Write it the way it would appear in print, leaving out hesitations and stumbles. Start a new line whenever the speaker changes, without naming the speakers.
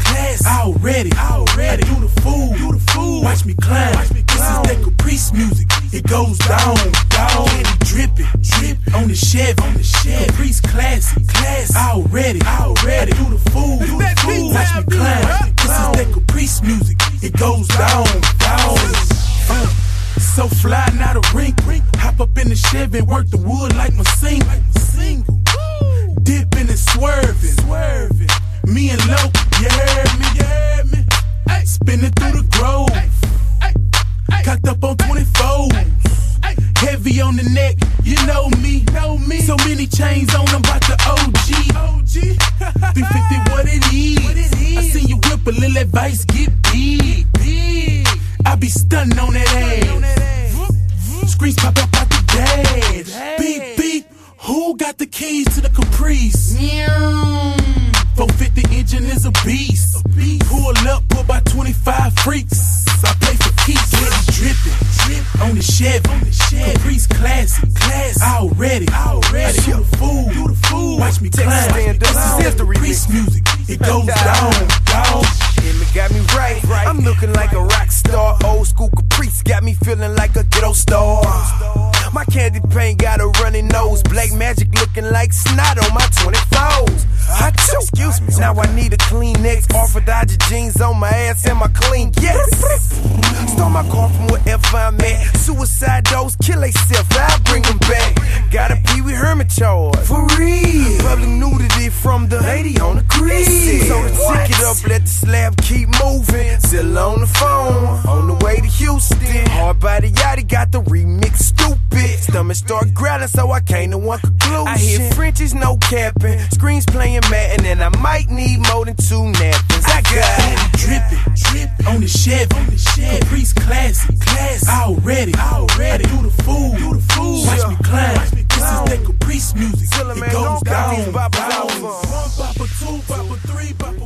class. Already. I do the fool. Watch me climb. This is that Caprice music. It goes down. Candy dripping on the Chevy. Caprice classic. Already. I do the fool. Watch me climb. This is that Caprice music. It goes down. So fly, not a rink. Hop up in the Chevy, work the wood like my single. Dipping and swerving. Me and Loc, you heard me. Spinning through the grove. Cocked up on 24s. Heavy on the neck, you know me. So many chains on, I'm about the OG. 350 what it is. I seen you whip a little advice, get big. I be stunning on that ass. Screens pop up out the dash. Beep, who got the keys to the Caprice? 450 engine is a beast. Pull up, pull by 25 freaks. I play for keys, dripping on the Chevy. Caprice classic. Already. I do the fool. Watch me climb. This is the Caprice music. It goes down.
It got me right. I'm looking like a rock star. Old school Caprice got me feeling like a ghetto star. My candy paint got a runny nose. Black magic looking like snot on my 24s. Excuse me. Now I need a Kleenex. Orthodox jeans on my ass and my clean. Yes. Stole my car from wherever I'm at. Suicide doors kill theyself. I'll bring them back. Got a Pee Wee Herman charge. For real. Public nudity from the lady on the crib. So to tick it up, let the slab keep moving. Still on the phone. On the way to Houston. Hard body yachty got the remix stupid. Stomach start growling, so I came to one conclusion. I hear Frenchies, no capping. Screens playing Madden, and I might need more than 2